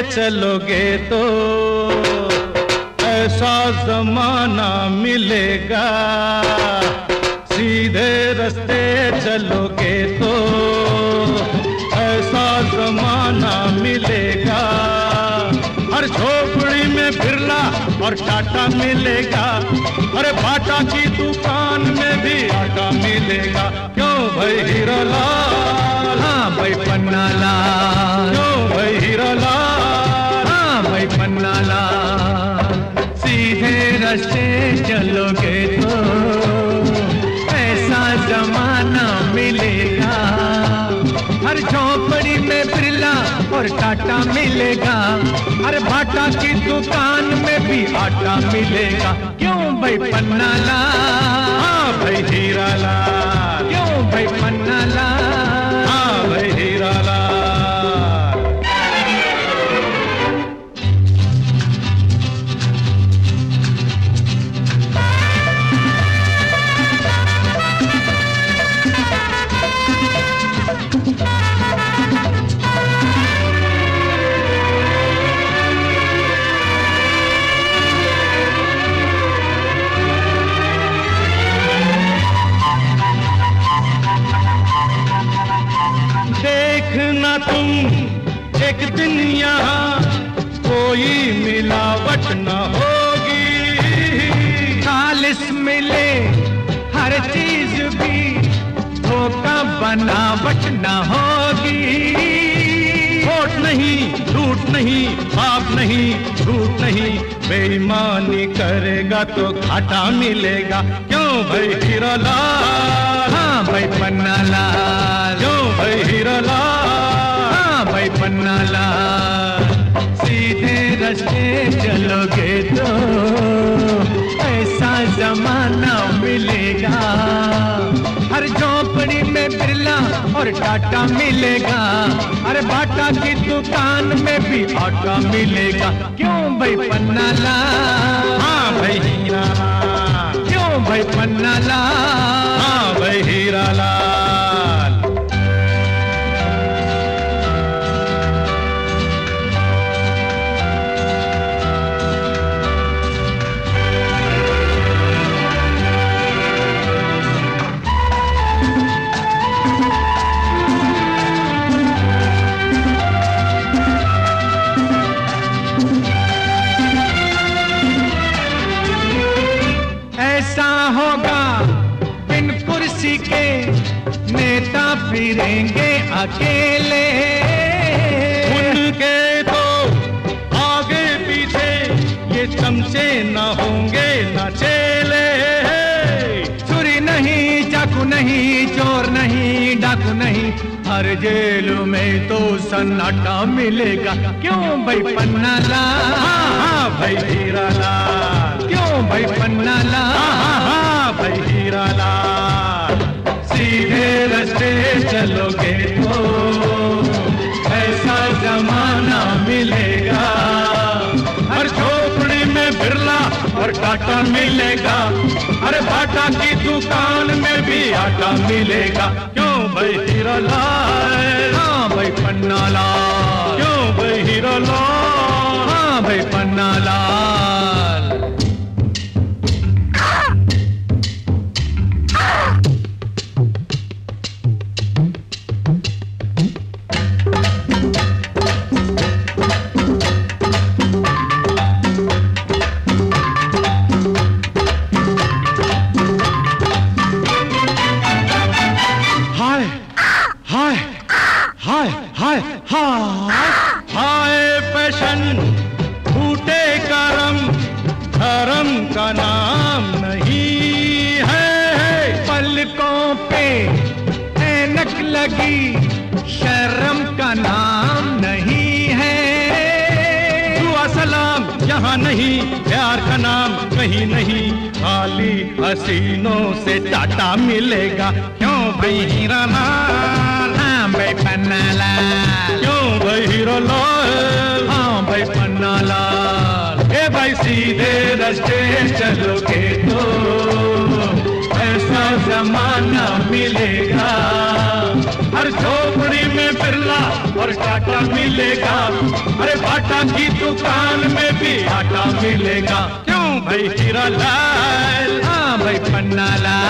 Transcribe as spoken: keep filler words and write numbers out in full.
चलोगे तो ऐसा जमाना मिलेगा, सीधे रास्ते चलोगे तो ऐसा जमाना मिलेगा। हर झोपड़ी में बिरला और टाटा मिलेगा, अरे बाटा की दुकान में भी आटा मिलेगा। क्यों भाई हीरा लाल, हाँ भाई पन्ना लाल, क्यों भाई हीरा लाल, हाँ भाई पन्ना लाल। सीधे रास्ते चलोगे तो ऐसा जमाना मिलेगा, हर झोपड़ी में बिरला और टाटा मिलेगा, हर बाटा की दुकान में भी आटा मिलेगा। क्यों भाई पन्ना लाल, हाँ भाई हीरा लाल, क्यों भाई पन्ना लाल, हाँ भाई हीरा लाल। देखना तुम एक दिन यहाँ कोई मिलावट न होगी, खालिस मिले हर चीज भी धोखा बनावट न होगी। खोट नहीं, झूठ नहीं, पाप नहीं, झूठ नहीं, बेईमानी करेगा तो घाटा मिलेगा। क्यों भाई हीरा लाल, हाँ भाई पन्ना लाल, क्यों भाई हीरा लाल, हाँ भाई पन्ना लाल। सीधे रास्ते चलोगे तो ऐसा जमाना मिलेगा, हर झोपड़ी में बिरला और टाटा मिलेगा, हर बाटा की दुकान में भी आटा मिलेगा। क्यों भाई पन्ना लाल, हाँ भाई हीरा लाल, क्यों भाई पन्ना लाल, हाँ भाई हीरा लाल। ऐसा होगा बिन कुर्सी के नेता फिरेंगे अकेले, उनके तो आगे पीछे ये चमचे न होंगे न चेले। छुरी नहीं, चाकू नहीं, चोर नहीं, डाकू नहीं, हर जेल में तो सन्नाटा मिलेगा। क्यों भाई पन्ना लाल, हाँ हाँ भाई हीरा लाल, क्यों भाई पन्ना लाल, हाँ हाँ भाई हीरा लाल। सीधे रास्ते चलोगे तो ऐसा जमाना मिलेगा, हर झोपड़ी में बिरला और टाटा मिलेगा, हर बाटा की दुकान में भी आटा मिलेगा। क्यों भाई हीरा लाल, हाँ भाई पन्ना लाल, क्यों भाई हीरा लाल, हाँ भाई पन्ना लाल। हाय हाय हाय हाय हाय हाय फैशन फूटे करम, धर्म का नाम नहीं है। पलकों पे ऐनक लगी, शर्म का नाम नहीं है। दुआ सलाम यहाँ नहीं, प्यार का नाम कहीं नहीं, खाली हसीनों से टाटा मिलेगा। क्यों भाई हीरा लाल, हाँ भाई पन्ना लाल, क्यों भाई हीरा लाल, हाँ भाई पन्ना लाल। ए भाई सीधे रास्ते चलोगे तो ऐसा जमाना मिलेगा, हर झोपड़ी में बिरला और टाटा मिलेगा। अरे बाटा की दुकान में भी आटा मिलेगा। क्यों भाई हीरा लाल? हाँ भाई पन्ना लाल।